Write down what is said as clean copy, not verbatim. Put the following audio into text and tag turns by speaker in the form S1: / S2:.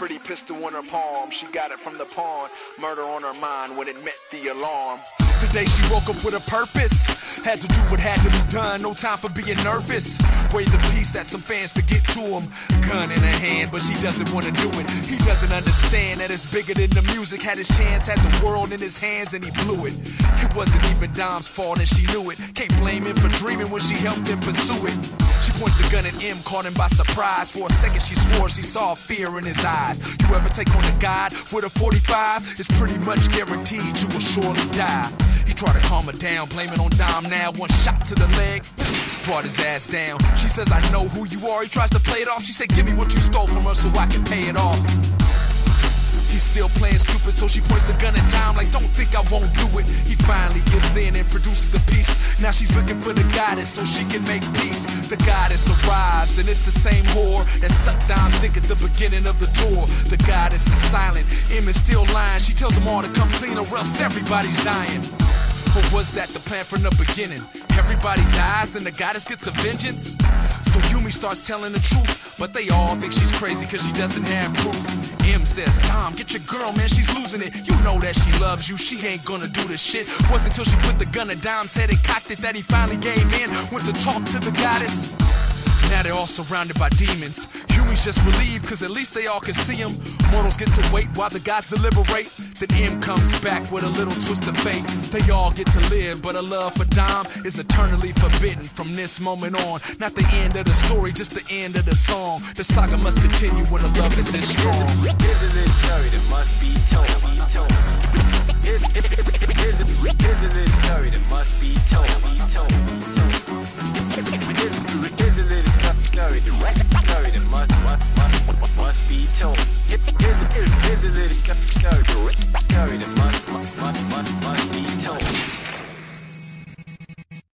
S1: pretty pistol in her palm. She got it from the pawn. Murder on her mind when it met the alarm. Today she woke up with a purpose. Had to do what had to be done. No time for being nervous. Weigh the peace at some fans to get to him. Gun in her hand, but she doesn't want to do it. He doesn't understand that it's bigger than the music. Had his chance, had the world in his hands, and he blew it. It wasn't even Dom's fault, and she knew it. Can't blame him for dreaming when she helped him pursue it. She points the gun at M, caught him by surprise. For a second she swore she saw fear in his eyes. You ever take on a god with a 45? It's pretty much guaranteed you will surely die. He tried to calm her down, blaming on Dom now. One shot to the leg, brought his ass down. She says, I know who you are. He tries to play it off. She said, give me what you stole from her so I can pay it off. He's still playing stupid, so she points the gun at Dom like, don't think I won't do it. He finally gives in and produces the piece. Now she's looking for the goddess so she can make peace. The goddess arrives, and it's the same whore that sucked Dom's dick at the beginning of the tour. The goddess is silent, M is still lying. She tells them all to come clean or else everybody's dying. Or was that the plan from the beginning? Everybody dies, then the goddess gets a vengeance? So Yumi starts telling the truth, but they all think she's crazy cause she doesn't have proof. M says, Dom, get your girl, man, she's losing it. You know that she loves you, she ain't gonna do this shit. Wasn't until she put the gun at Dom's head and cocked it that he finally gave in. Went to talk to the goddess. Now they're all surrounded by demons. Yumi's just relieved cause at least they all can see him. Mortals get to wait while the gods deliberate. Then M comes back with a little twist of fate. They all get to live, but a love for Dom is eternally forbidden from this moment on. Not the end of the story, just the end of the song. The saga must continue when the love is this strong.
S2: Here's a little story that must be told. Here's a little story that must be told. Here's a little story that must be told. Here's a little story that must